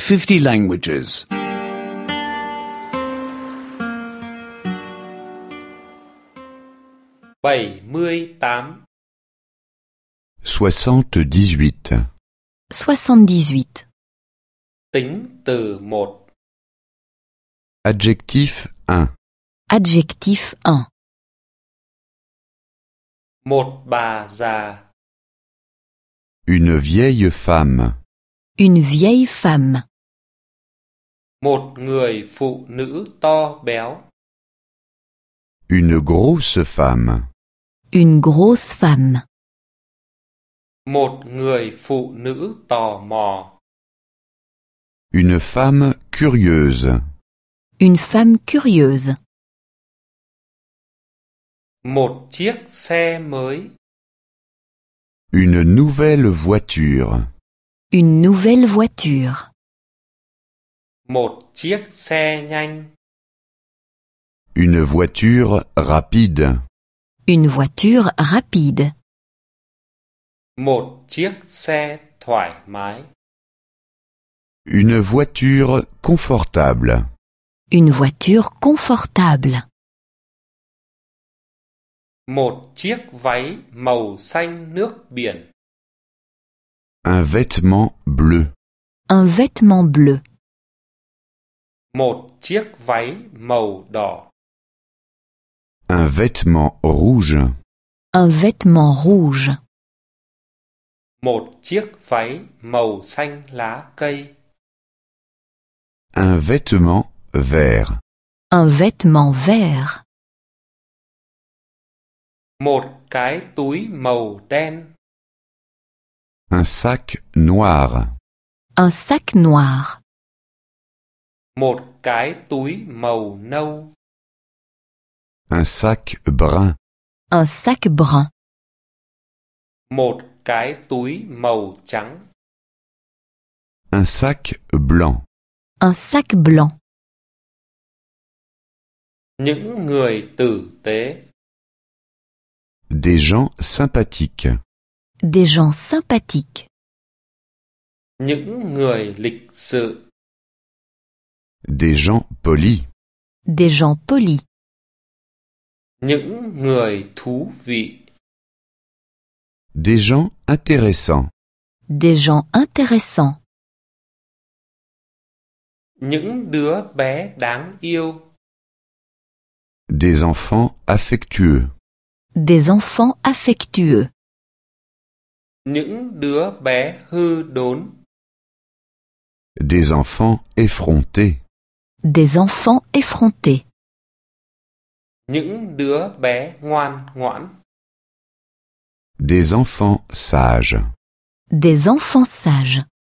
50 languages. 78. 78. 78. Tính từ 1. Adjectif 1. Adjectif 1. Một bà già. Une vieille femme. Une vieille femme. Một người phụ nữ to béo. Une grosse femme. Une grosse femme. Một người phụ nữ tò mò. Une femme curieuse. Une femme curieuse. Một chiếc xe mới. Une nouvelle voiture. Une nouvelle voiture. Một chiếc xe nhanh. Une voiture rapide. Une voiture rapide. Một chiếc xe thoải mái. Une voiture confortable. Une voiture confortable. Một chiếc váy màu xanh nước biển. Un vêtement bleu. Un vêtement bleu. Một chiếc váy màu đỏ. Un vêtement rouge. Un vêtement rouge. Một chiếc váy màu xanh lá cây. Un vêtement vert. Un vêtement vert. Một cái túi màu đen. Un sac noir. Un sac noir. Một cái túi màu nâu. Un sac brun. Un sac brun. Một cái túi màu trắng. Un sac blanc. Un sac blanc. Những người tử tế. Des gens sympathiques. Des gens sympathiques. Những người lịch sự. Des gens polis. Des gens polis. Những người thú vị. Des gens intéressants. Des gens intéressants. Những đứa bé đáng yêu. Des enfants affectueux. Des enfants affectueux. Những đứa bé hư đốn. Des enfants effrontés. Des enfants effrontés. Những đứa bé ngoan ngoãn. Des enfants sages. Des enfants sages.